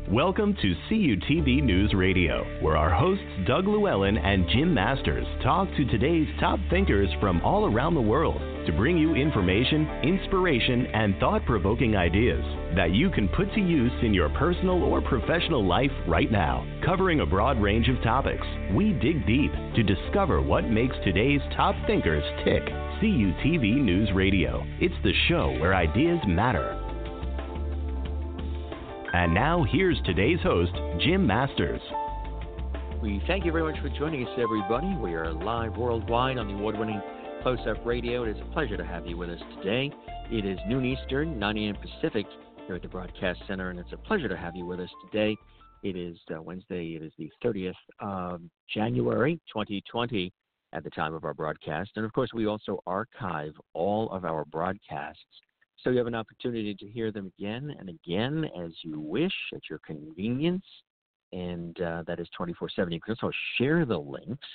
Welcome to CUTV News Radio, where our hosts Doug Llewellyn and Jim Masters talk to today's top thinkers from all around the world to bring you information, inspiration, and thought-provoking ideas that you can put to use in your personal or professional life right now. Covering a broad range of topics, we dig deep to discover what makes today's top thinkers tick. CUTV News Radio. It's the show where ideas matter. And now, here's today's host, Jim Masters. We thank you very much for joining us, everybody. We are live worldwide on the award-winning Close-Up Radio. It is a pleasure to have you with us today. It is noon Eastern, 9 a.m. Pacific here at the Broadcast Center, and it's a pleasure to have you with us today. It is Wednesday. It is the 30th of January, 2020, at the time of our broadcast. And, of course, we also archive all of our broadcasts, so you have an opportunity to hear them again and again as you wish at your convenience, and that is 24/7. You can also share the links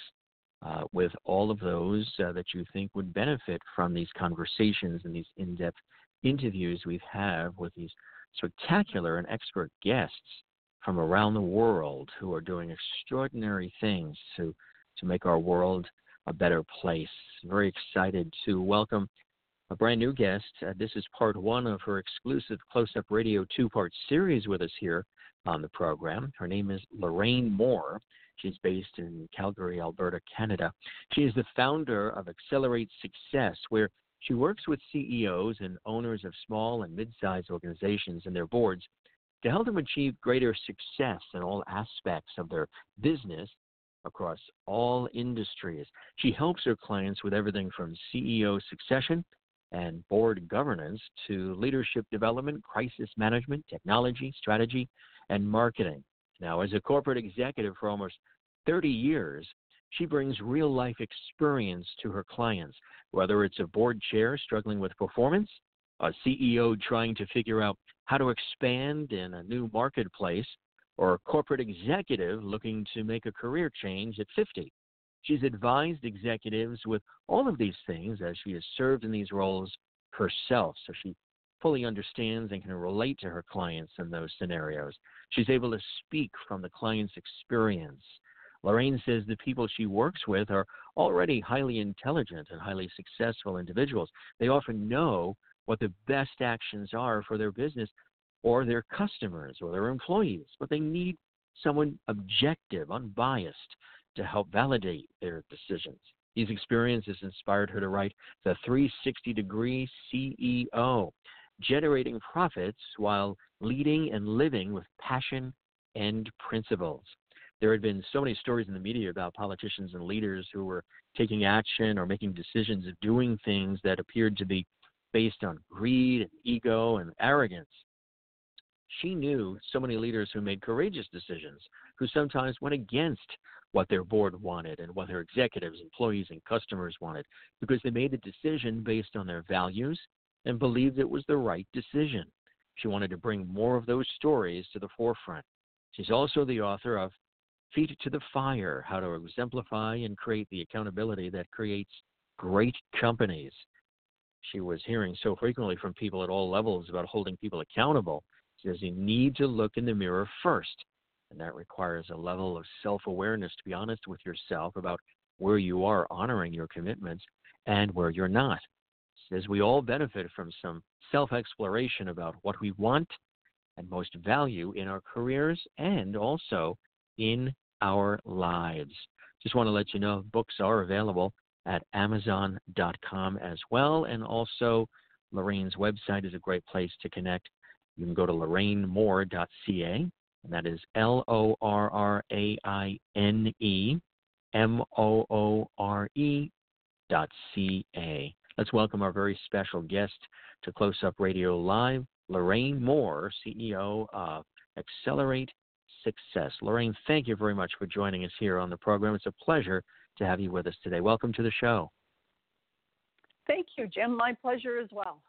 with all of those that you think would benefit from these conversations and these in-depth interviews we have with these spectacular and expert guests from around the world who are doing extraordinary things to make our world a better place. Very excited to welcome a brand new guest. This is part one of her exclusive Close-Up Radio two-part series with us here on the program. Her name is Lorraine Moore. She's based in Calgary, Alberta, Canada. She is the founder of Accelerate Success, where she works with CEOs and owners of small and mid-sized organizations and their boards to help them achieve greater success in all aspects of their business across all industries. She helps her clients with everything from CEO succession and board governance to leadership development, crisis management, technology, strategy, and marketing. Now, as a corporate executive for almost 30 years, she brings real-life experience to her clients, whether it's a board chair struggling with performance, a CEO trying to figure out how to expand in a new marketplace, or a corporate executive looking to make a career change at 50. She's advised executives with all of these things as she has served in these roles herself, so she fully understands and can relate to her clients in those scenarios. She's able to speak from the client's experience. Lorraine says the people she works with are already highly intelligent and highly successful individuals. They often know what the best actions are for their business or their customers or their employees, but they need someone objective, unbiased, to help validate their decisions. These experiences inspired her to write The 360-Degree CEO, generating profits while leading and living with passion and principles. There had been so many stories in the media about politicians and leaders who were taking action or making decisions of doing things that appeared to be based on greed and ego and arrogance. She knew so many leaders who made courageous decisions, who sometimes went against what their board wanted and what their executives, employees, and customers wanted, because they made a decision based on their values and believed it was the right decision. She wanted to bring more of those stories to the forefront. She's also the author of Feet to the Fire, How to Exemplify and Create the Accountability That Creates Great Companies. She was hearing so frequently from people at all levels about holding people accountable. She says you need to look in the mirror first. And that requires a level of self-awareness to be honest with yourself about where you are honoring your commitments and where you're not. She says we all benefit from some self-exploration about what we want and most value in our careers and also in our lives. Just want to let you know books are available at Amazon.com as well, and also Lorraine's website is a great place to connect. You can go to LorraineMoore.ca. And that is LorraineMoore.ca. Let's welcome our very special guest to Close-Up Radio Live, Lorraine Moore, CEO of Accelerate Success. Lorraine, thank you very much for joining us here on the program. It's a pleasure to have you with us today. Welcome to the show. Thank you, Jim. My pleasure as well.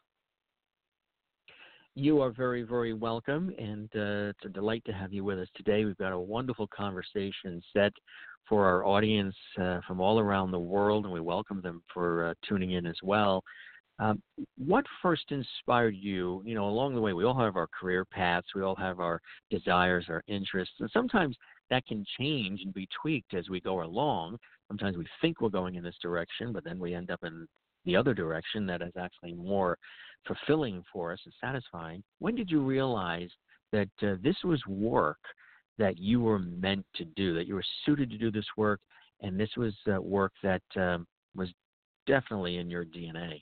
You are very, very welcome, and it's a delight to have you with us today. We've got a wonderful conversation set for our audience from all around the world, and we welcome them for tuning in as well. What first inspired you? Along the way, we all have our career paths, we all have our desires, our interests, and sometimes that can change and be tweaked as we go along. Sometimes we think we're going in this direction, but then we end up in the other direction that is actually more fulfilling for us and satisfying. When did you realize that this was work that you were meant to do, that you were suited to do this work, and this was work that was definitely in your DNA?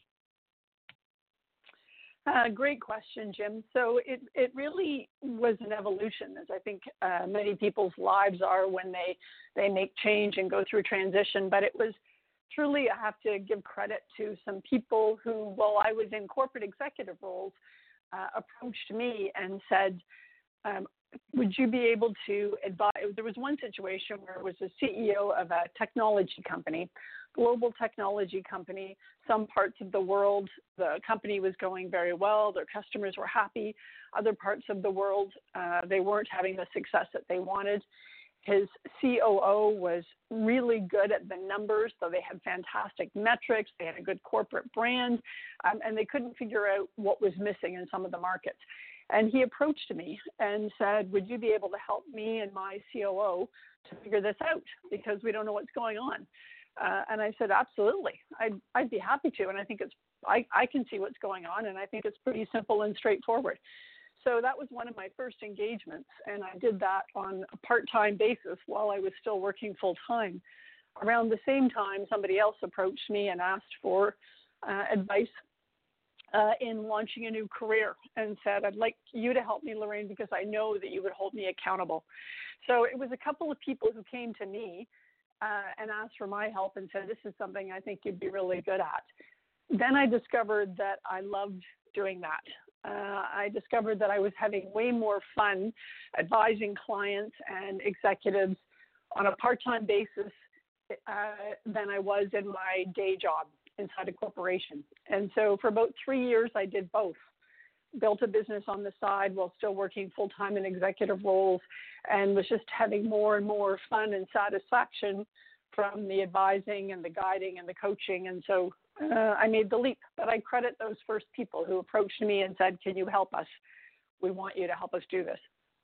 Great question, Jim. So it really was an evolution, as I think many people's lives are when they make change and go through transition. But it was truly, I have to give credit to some people who, while I was in corporate executive roles, approached me and said, would you be able to advise? There was one situation where it was a CEO of a technology company, global technology company. Some parts of the world, the company was going very well. Their customers were happy. Other parts of the world, they weren't having the success that they wanted. His COO was really good at the numbers, so they had fantastic metrics. They had a good corporate brand, and they couldn't figure out what was missing in some of the markets. And he approached me and said, would you be able to help me and my COO to figure this out, because we don't know what's going on? And I said, absolutely. I'd be happy to. And I think I can see what's going on, and I think it's pretty simple and straightforward. So that was one of my first engagements, and I did that on a part-time basis while I was still working full-time. Around the same time, somebody else approached me and asked for advice in launching a new career, and said, I'd like you to help me, Lorraine, because I know that you would hold me accountable. So it was a couple of people who came to me and asked for my help and said, this is something I think you'd be really good at. Then I discovered that I loved doing that. I discovered that I was having way more fun advising clients and executives on a part-time basis than I was in my day job inside a corporation. And so for about 3 years, I did both. Built a business on the side while still working full-time in executive roles, and was just having more and more fun and satisfaction from the advising and the guiding and the coaching. And so I made the leap. But I credit those first people who approached me and said, can you help us? We want you to help us do this.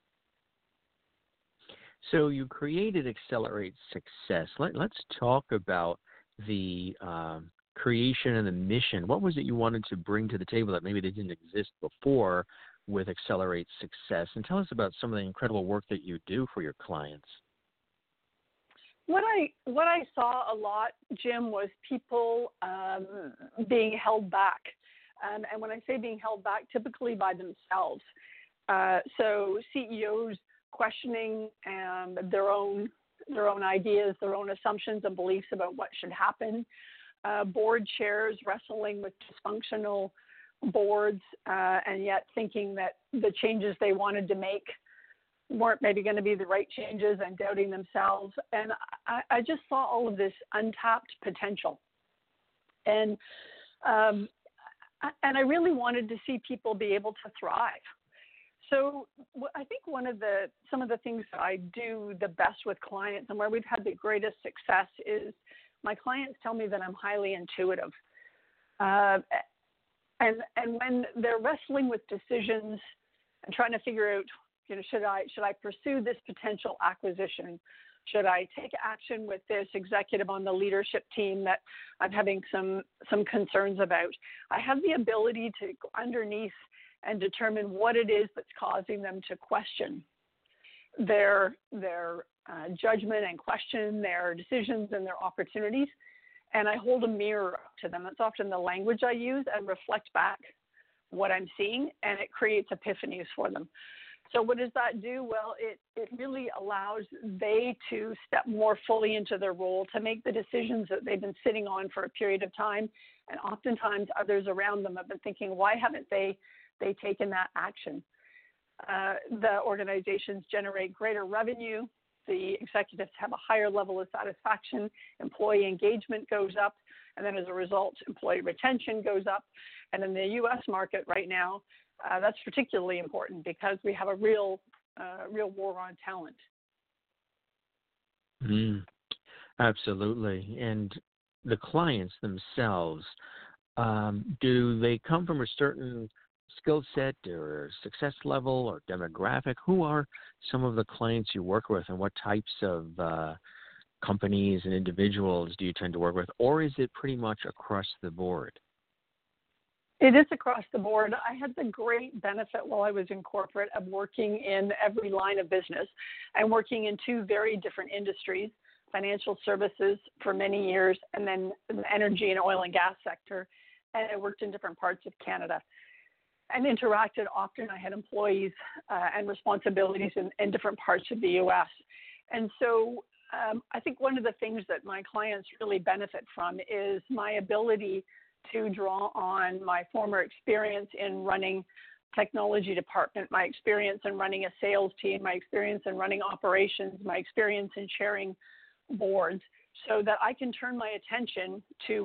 So you created Accelerate Success. Let's talk about the creation and the mission. What was it you wanted to bring to the table that maybe they didn't exist before with Accelerate Success? And tell us about some of the incredible work that you do for your clients. What I saw a lot, Jim, was people being held back. And when I say being held back, typically by themselves. So CEOs questioning their own ideas, their own assumptions and beliefs about what should happen. Board chairs wrestling with dysfunctional boards, and yet thinking that the changes they wanted to make weren't maybe going to be the right changes, and doubting themselves. And I just saw all of this untapped potential. And I really wanted to see people be able to thrive. So I think some of the things that I do the best with clients and where we've had the greatest success is my clients tell me that I'm highly intuitive. And when they're wrestling with decisions and trying to figure out, should I pursue this potential acquisition? Should I take action with this executive on the leadership team that I'm having some concerns about? I have the ability to go underneath and determine what it is that's causing them to question their judgment and question their decisions and their opportunities. And I hold a mirror up to them. That's often the language I use, and reflect back what I'm seeing, and it creates epiphanies for them. So what does that do? Well, it really allows they to step more fully into their role, to make the decisions that they've been sitting on for a period of time. And oftentimes others around them have been thinking, why haven't they taken that action? The organizations generate greater revenue. The executives have a higher level of satisfaction. Employee engagement goes up. And then as a result, employee retention goes up. And in the U.S. market right now, that's particularly important because we have a real war on talent. Absolutely. And the clients themselves, Do they come from a certain skill set or success level or demographic? Who are some of the clients you work with, and what types of companies and individuals do you tend to work with, or is it pretty much across the board? It is across the board. I had the great benefit while I was in corporate of working in every line of business and working in two very different industries, financial services for many years, and then the energy and oil and gas sector. And I worked in different parts of Canada and interacted often. I had employees and responsibilities in different parts of the U.S. And so I think one of the things that my clients really benefit from is my ability to draw on my former experience in running technology department, my experience in running a sales team, my experience in running operations, my experience in chairing boards, so that I can turn my attention to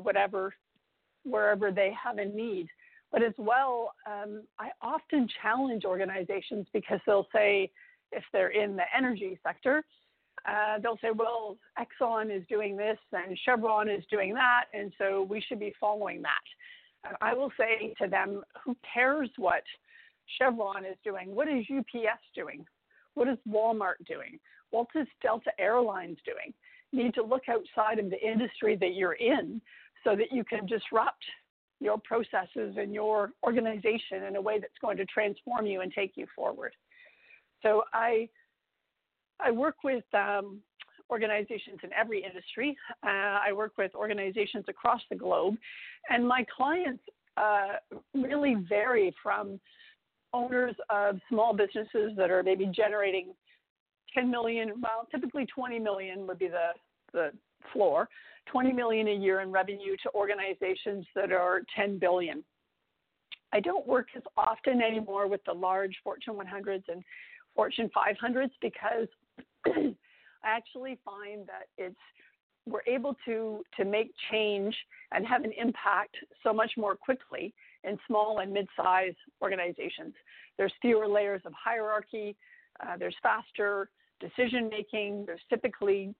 wherever they have a need. But as well, I often challenge organizations because they'll say, if they're in the energy sector, they'll say, well, Exxon is doing this and Chevron is doing that, and so we should be following that. And I will say to them, who cares what Chevron is doing? What is UPS doing? What is Walmart doing? What is Delta Airlines doing? You need to look outside of the industry that you're in so that you can disrupt your processes and your organization in a way that's going to transform you and take you forward. So I work with organizations in every industry. I work with organizations across the globe, and my clients really vary from owners of small businesses that are maybe generating 10 million, well, typically 20 million would be the floor, 20 million a year in revenue, to organizations that are 10 billion. I don't work as often anymore with the large Fortune 100s and Fortune 500s because I actually find that we're able to make change and have an impact so much more quickly in small and mid-sized organizations. There's fewer layers of hierarchy. There's faster decision-making. There's typically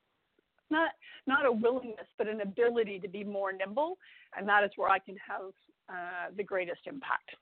not a willingness, but an ability to be more nimble, and that is where I can have the greatest impact.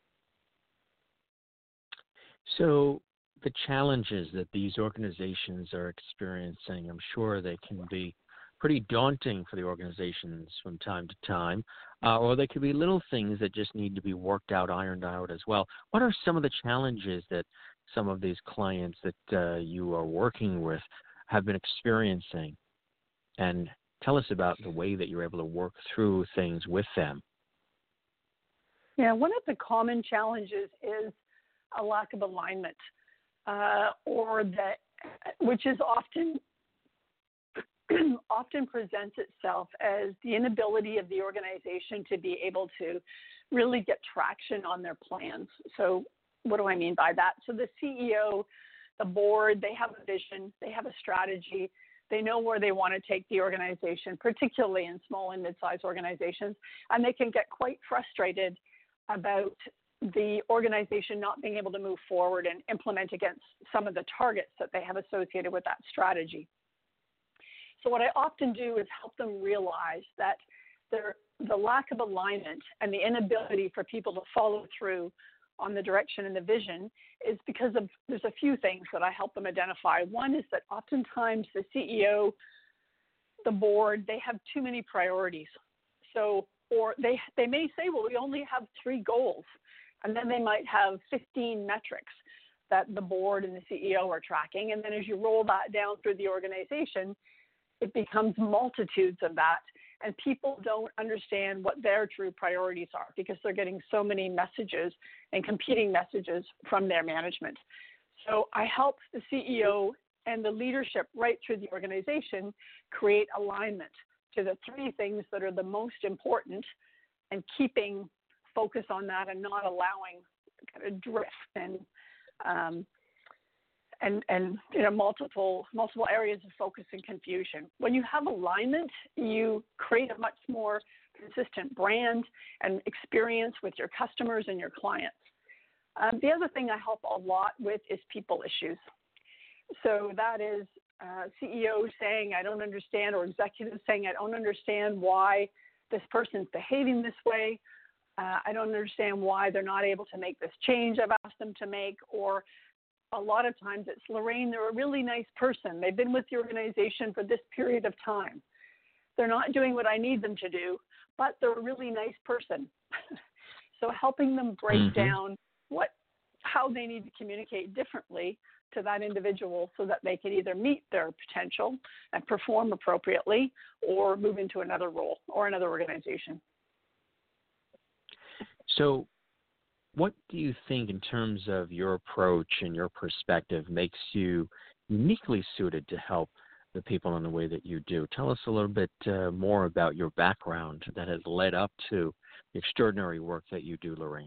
So the challenges that these organizations are experiencing, I'm sure they can be pretty daunting for the organizations from time to time, or they could be little things that just need to be worked out, ironed out as well. What are some of the challenges that some of these clients that you are working with have been experiencing? And tell us about the way that you're able to work through things with them. Yeah, one of the common challenges is a lack of alignment, which is often presents itself as the inability of the organization to be able to really get traction on their plans. So what do I mean by that? So the CEO, the board, they have a vision, they have a strategy, they know where they want to take the organization, particularly in small and mid-sized organizations, and they can get quite frustrated about the organization not being able to move forward and implement against some of the targets that they have associated with that strategy. So what I often do is help them realize that the lack of alignment and the inability for people to follow through on the direction and the vision is because of, there's a few things that I help them identify. One is that oftentimes the CEO, the board, they have too many priorities. So, or they may say, well, we only have 3 goals. And then they might have 15 metrics that the board and the CEO are tracking. And then as you roll that down through the organization, it becomes multitudes of that. And people don't understand what their true priorities are because they're getting so many messages and competing messages from their management. So I help the CEO and the leadership right through the organization create alignment to the 3 things that are the most important and keeping focus on that and not allowing kind of drift and multiple areas of focus and confusion. When you have alignment, you create a much more consistent brand and experience with your customers and your clients. The other thing I help a lot with is people issues. So that is CEOs saying, I don't understand, or executives saying, I don't understand why this person's behaving this way. I don't understand why they're not able to make this change I've asked them to make. Or a lot of times it's, Lorraine, they're a really nice person. They've been with the organization for this period of time. They're not doing what I need them to do, but they're a really nice person. So helping them break down how they need to communicate differently to that individual so that they can either meet their potential and perform appropriately or move into another role or another organization. So what do you think in terms of your approach and your perspective makes you uniquely suited to help the people in the way that you do? Tell us a little bit more about your background that has led up to the extraordinary work that you do, Lorraine.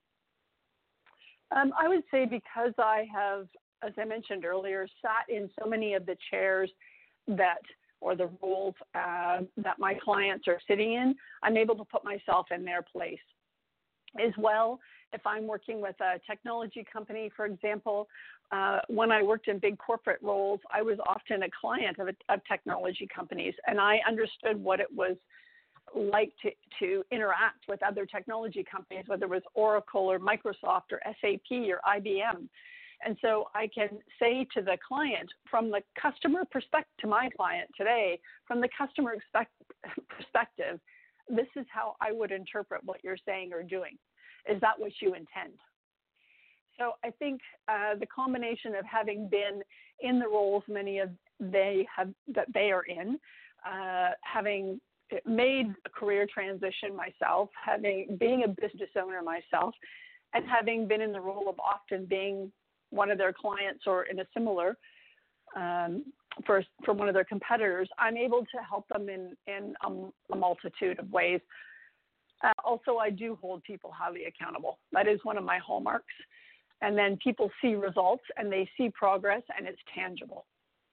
I would say because I have, as I mentioned earlier, sat in so many of the chairs or the roles that my clients are sitting in, I'm able to put myself in their place. As well, if I'm working with a technology company, for example, when I worked in big corporate roles, I was often a client of technology companies, and I understood what it was like to interact with other technology companies, whether it was Oracle or Microsoft or SAP or IBM. And so I can say to the client, from the customer perspective, to my client today, from the customer perspective, this is how I would interpret what you're saying or doing. Is that what you intend? So I think the combination of having been in the roles many of that they are in, having made a career transition myself, being a business owner myself, and having been in the role of often being one of their clients or in a similar for one of their competitors, I'm able to help them in a multitude of ways. Also, I do hold people highly accountable. That is one of my hallmarks. And then people see results and they see progress and it's tangible.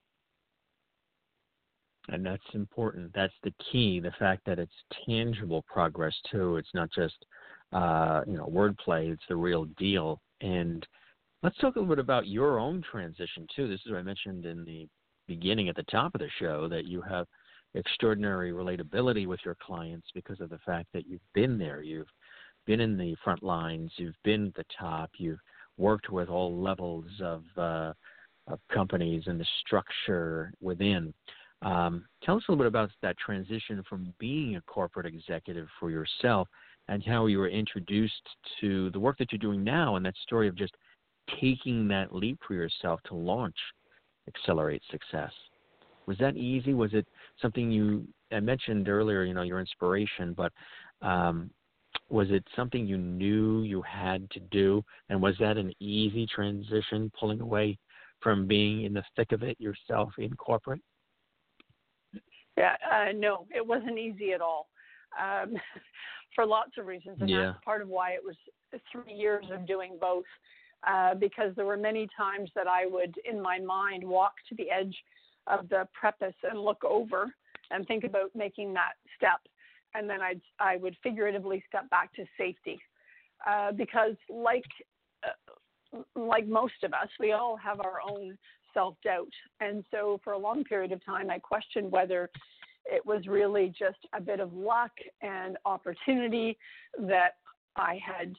And that's important. That's the key, the fact that it's tangible progress, too. It's not just, wordplay. It's the real deal. And let's talk a little bit about your own transition, too. This is what I mentioned in the beginning at the top of the show, that you have extraordinary relatability with your clients because of the fact that you've been there. You've been in the front lines. You've been at the top. You've worked with all levels of companies and the structure within. Tell us a little bit about that transition from being a corporate executive for yourself and how you were introduced to the work that you're doing now, and that story of just taking that leap for yourself to launch Accelerate Success. Was that easy? Was it something I mentioned earlier, your inspiration, but was it something you knew you had to do? And was that an easy transition, pulling away from being in the thick of it yourself in corporate? Yeah, no, it wasn't easy at all, for lots of reasons. And that's part of why it was 3 years of doing both, because there were many times that I would, in my mind, walk to the edge of the precipice and look over and think about making that step. And then I would figuratively step back to safety, because like most of us, we all have our own self-doubt. And so for a long period of time, I questioned whether it was really just a bit of luck and opportunity that I had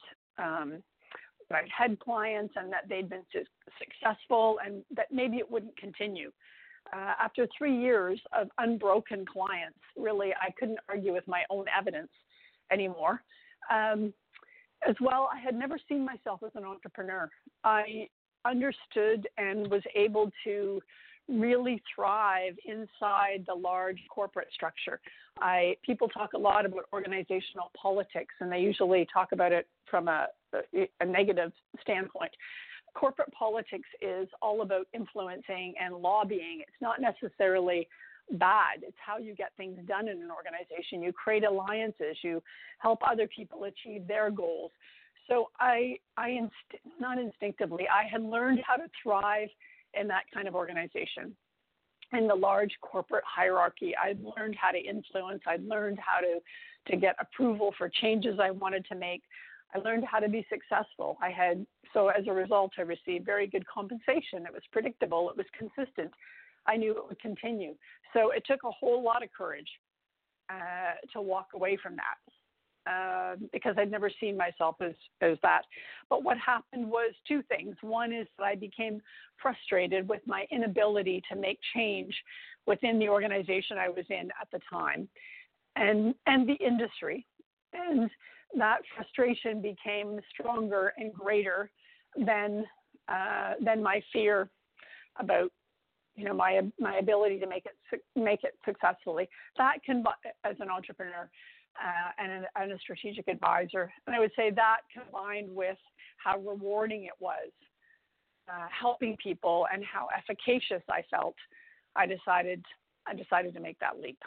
clients and that they'd been successful and that maybe it wouldn't continue. After 3 years of unbroken clients, really, I couldn't argue with my own evidence anymore. As well, I had never seen myself as an entrepreneur. I understood and was able to really thrive inside the large corporate structure. People talk a lot about organizational politics, and they usually talk about it from a negative standpoint. Corporate politics is all about influencing and lobbying. It's not necessarily bad. It's how you get things done in an organization. You create alliances. You help other people achieve their goals. So not instinctively, I had learned how to thrive in that kind of organization. In the large corporate hierarchy, I learned how to influence. I learned how to get approval for changes I wanted to make. I learned how to be successful. So as a result, I received very good compensation. It was predictable. It was consistent. I knew it would continue. So it took a whole lot of courage. to walk away from that because I'd never seen myself as that. But what happened was two things. One is that I became frustrated with my inability to make change within the organization I was in at the time and the industry. And that frustration became stronger and greater than my fear about my ability to make it successfully. That can, as an entrepreneur and a strategic advisor, and I would say that combined with how rewarding it was, helping people, and how efficacious I felt, I decided to make that leap.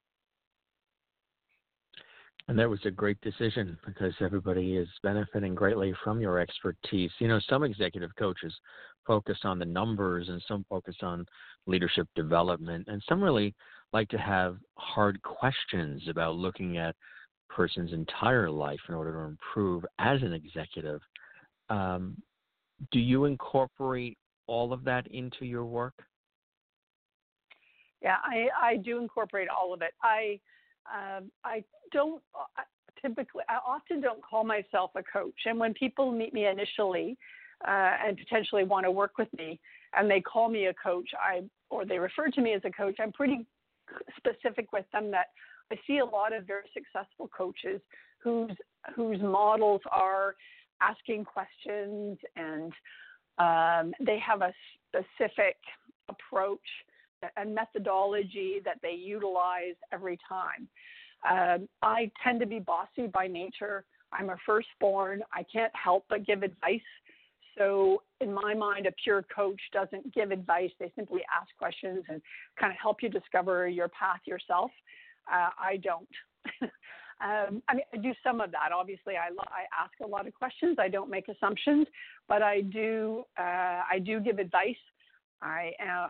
And that was a great decision because everybody is benefiting greatly from your expertise. Some executive coaches focus on the numbers and some focus on leadership development, and some really like to have hard questions about looking at a person's entire life in order to improve as an executive. Do you incorporate all of that into your work? Yeah, I do incorporate all of it. I often don't call myself a coach. And when people meet me initially and potentially want to work with me and they call me a coach, or they refer to me as a coach, I'm pretty specific with them that I see a lot of very successful coaches whose models are asking questions and they have a specific approach and methodology that they utilize every time. I tend to be bossy by nature. I'm a firstborn. I can't help but give advice. So in my mind, a pure coach doesn't give advice. They simply ask questions and kind of help you discover your path yourself. I don't. I do some of that. Obviously, I ask a lot of questions. I don't make assumptions, but I do give advice. I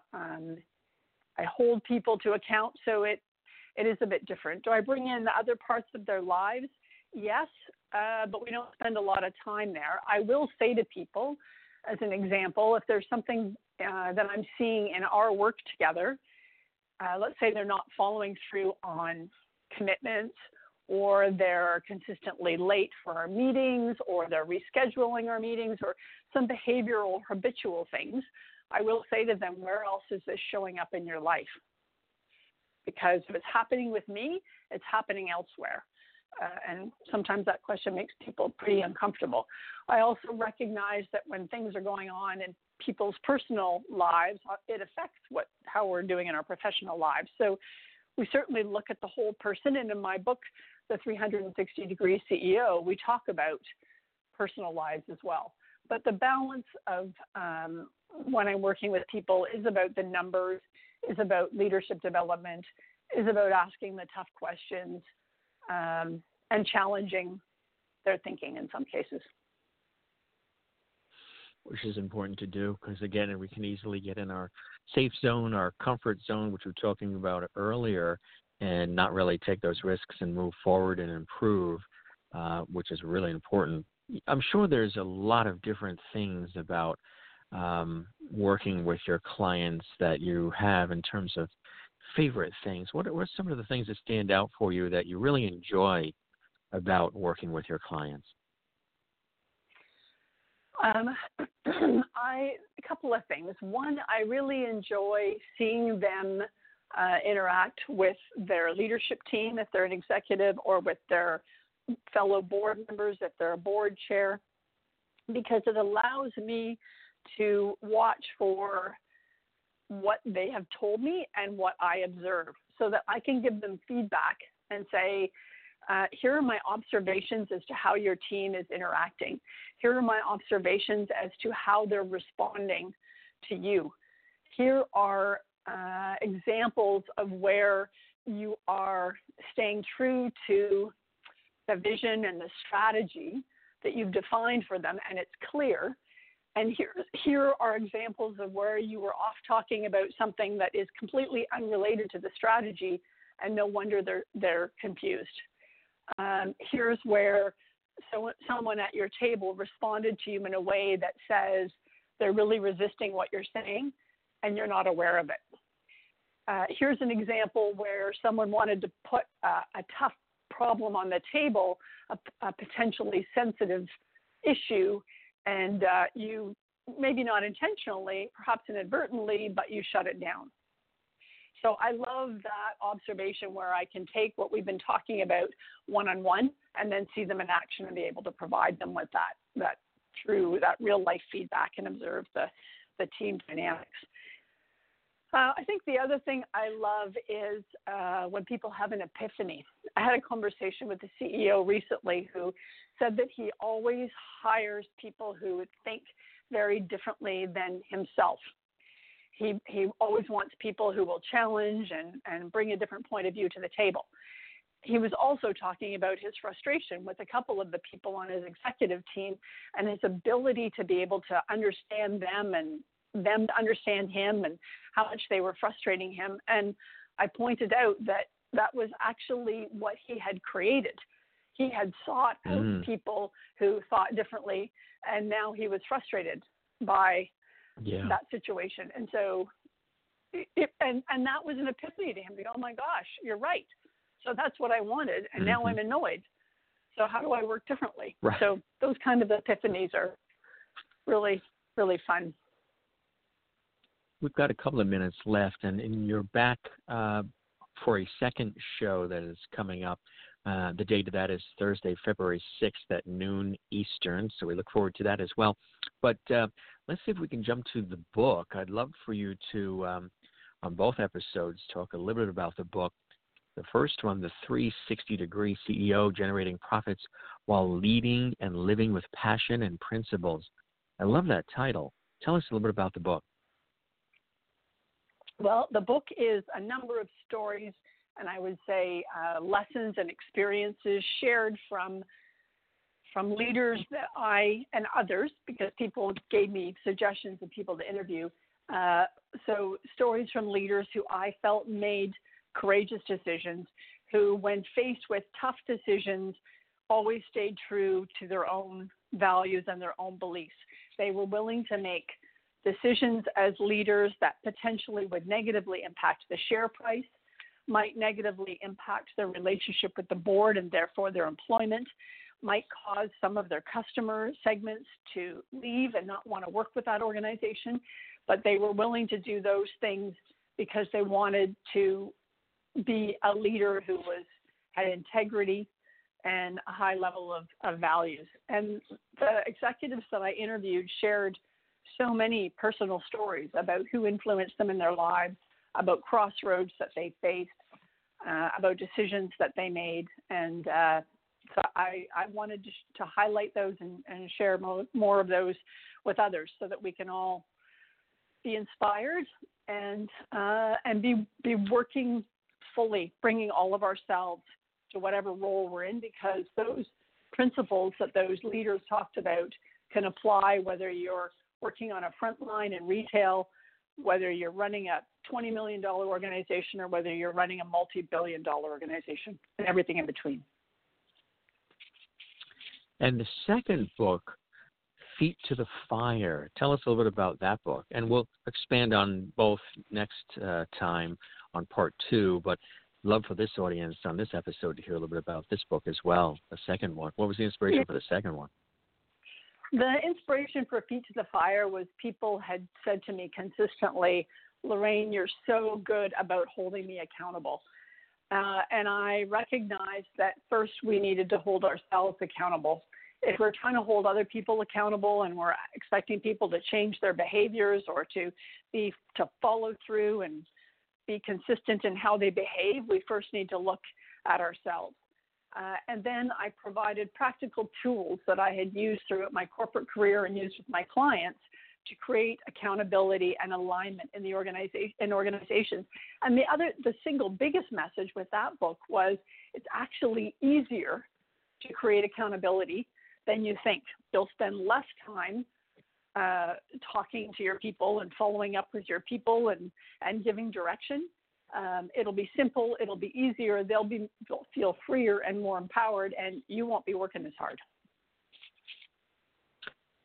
hold people to account, so it is a bit different. Do I bring in the other parts of their lives? Yes, but we don't spend a lot of time there. I will say to people, as an example, if there's something that I'm seeing in our work together, let's say they're not following through on commitments, or they're consistently late for our meetings, or they're rescheduling our meetings, or some behavioral, habitual things, I will say to them, where else is this showing up in your life? Because if it's happening with me, it's happening elsewhere. And sometimes that question makes people pretty uncomfortable. I also recognize that when things are going on in people's personal lives, it affects how we're doing in our professional lives. So we certainly look at the whole person. And in my book, The 360-Degree CEO, we talk about personal lives as well. But the balance of when I'm working with people is about the numbers, is about leadership development, is about asking the tough questions, and challenging their thinking in some cases. Which is important to do because, again, we can easily get in our safe zone, our comfort zone, which we were talking about earlier, and not really take those risks and move forward and improve, which is really important. I'm sure there's a lot of different things about working with your clients that you have in terms of favorite things. What are some of the things that stand out for you that you really enjoy about working with your clients? A couple of things. One, I really enjoy seeing them interact with their leadership team, if they're an executive, or with their fellow board members, if they're a board chair, because it allows me to watch for what they have told me and what I observe so that I can give them feedback and say, here are my observations as to how your team is interacting. Here are my observations as to how they're responding to you. Here are examples of where you are staying true to the vision and the strategy that you've defined for them, and it's clear. And here are examples of where you were off talking about something that is completely unrelated to the strategy, and no wonder they're confused. Here's where someone at your table responded to you in a way that says they're really resisting what you're saying, and you're not aware of it. here's an example where someone wanted to put a tough problem on the table, a potentially sensitive issue, and you, maybe not intentionally, perhaps inadvertently, but you shut it down. So I love that observation where I can take what we've been talking about one-on-one and then see them in action and be able to provide them with that through that real life feedback and observe the team dynamics. I think the other thing I love is when people have an epiphany. I had a conversation with the CEO recently who said that he always hires people who think very differently than himself. He always wants people who will challenge and bring a different point of view to the table. He was also talking about his frustration with a couple of the people on his executive team and his ability to be able to understand them and them to understand him and how much they were frustrating him. And I pointed out that was actually what he had created. He had sought out people who thought differently, and now he was frustrated by that situation. And so, and that was an epiphany to him. Oh my gosh, you're right. So that's what I wanted, and now I'm annoyed. So how do I work differently? Right. So those kind of epiphanies are really, really fun. We've got a couple of minutes left, and you're back for a second show that is coming up. The date of that is Thursday, February 6th at noon Eastern, so we look forward to that as well. But let's see if we can jump to the book. I'd love for you to, on both episodes, talk a little bit about the book. The first one, The 360-Degree CEO, Generating Profits While Leading and Living with Passion and Principles. I love that title. Tell us a little bit about the book. Well, the book is a number of stories, and I would say lessons and experiences shared from leaders that I and others, because people gave me suggestions of people to interview. So stories from leaders who I felt made courageous decisions, who, when faced with tough decisions, always stayed true to their own values and their own beliefs. They were willing to make decisions as leaders that potentially would negatively impact the share price, might negatively impact their relationship with the board and therefore their employment, might cause some of their customer segments to leave and not want to work with that organization. But they were willing to do those things because they wanted to be a leader who had integrity and a high level of values. And the executives that I interviewed shared so many personal stories about who influenced them in their lives, about crossroads that they faced, about decisions that they made. And so I wanted to highlight those and share more of those with others so that we can all be inspired and be working fully, bringing all of ourselves to whatever role we're in, because those principles that those leaders talked about can apply whether you're working on a front line in retail, whether you're running a $20 million organization or whether you're running a multi-billion-dollar organization, and everything in between. And the second book, Feet to the Fire. Tell us a little bit about that book. And we'll expand on both next time on part 2, but love for this audience on this episode to hear a little bit about this book as well, the second one. What was the inspiration for the second one? The inspiration for Feet to the Fire was people had said to me consistently, Lorraine, you're so good about holding me accountable. And I recognized that first we needed to hold ourselves accountable. If we're trying to hold other people accountable and we're expecting people to change their behaviors or to follow through and be consistent in how they behave, we first need to look at ourselves. And then I provided practical tools that I had used throughout my corporate career and used with my clients to create accountability and alignment in the organizations. And the single biggest message with that book was it's actually easier to create accountability than you think. You'll spend less time talking to your people and following up with your people and giving direction. It'll be simple. It'll be easier. They'll feel freer and more empowered, and you won't be working as hard.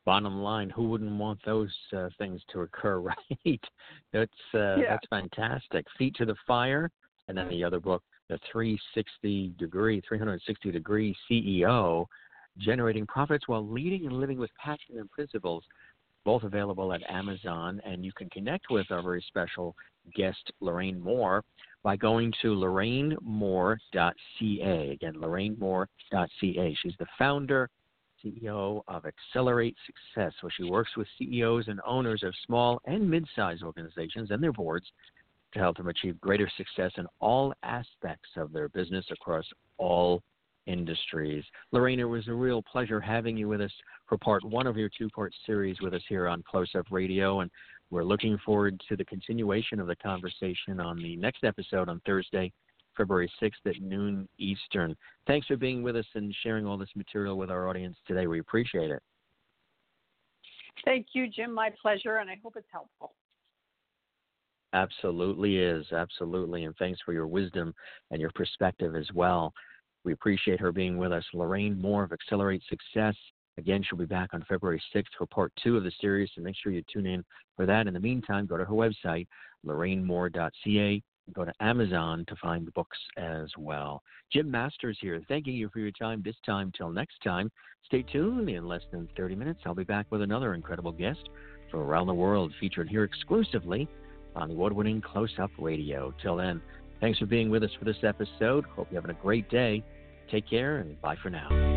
bottom line, who wouldn't want those things to occur, right? That's fantastic. Feet to the Fire, and then the other book, The 360 Degree CEO, Generating Profits While Leading and Living with Passion and Principles, both available at Amazon. And you can connect with our very special guest, Lorraine Moore, by going to lorrainemoore.ca. Again, lorrainemoore.ca. She's the founder, CEO of Accelerate Success, where she works with CEOs and owners of small and mid-sized organizations and their boards to help them achieve greater success in all aspects of their business across all industries. Lorraine, it was a real pleasure having you with us for part one of your two-part series with us here on Close Up Radio, and we're looking forward to the continuation of the conversation on the next episode on Thursday, February 6th at noon Eastern. Thanks for being with us and sharing all this material with our audience today. We appreciate it. Thank you, Jim. My pleasure, and I hope it's helpful. Absolutely is. Absolutely. And thanks for your wisdom and your perspective as well. We appreciate her being with us. Lorraine Moore of Accelerate Success. Again, she'll be back on February 6th for part two of the series, so make sure you tune in for that. In the meantime, go to her website, lorrainemoore.ca. Go to Amazon to find the books as well. Jim Masters here, thanking you for your time this time. Till next time, stay tuned. In less than 30 minutes, I'll be back with another incredible guest from around the world, featured here exclusively on the award-winning Close Up Radio. Till then, thanks for being with us for this episode. Hope you're having a great day. Take care, and bye for now.